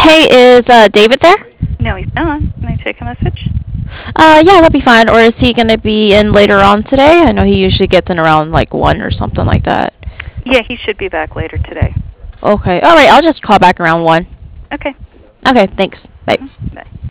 Hey, is David there? No, he's not. Can I take a message? Yeah, that'd be fine. Or is he gonna be in later on today? I know he usually gets in around like 1 or something like that. Yeah, he should be back later today. Okay. Alright, I'll just call back around 1. Okay. Okay, thanks. Bye. Bye.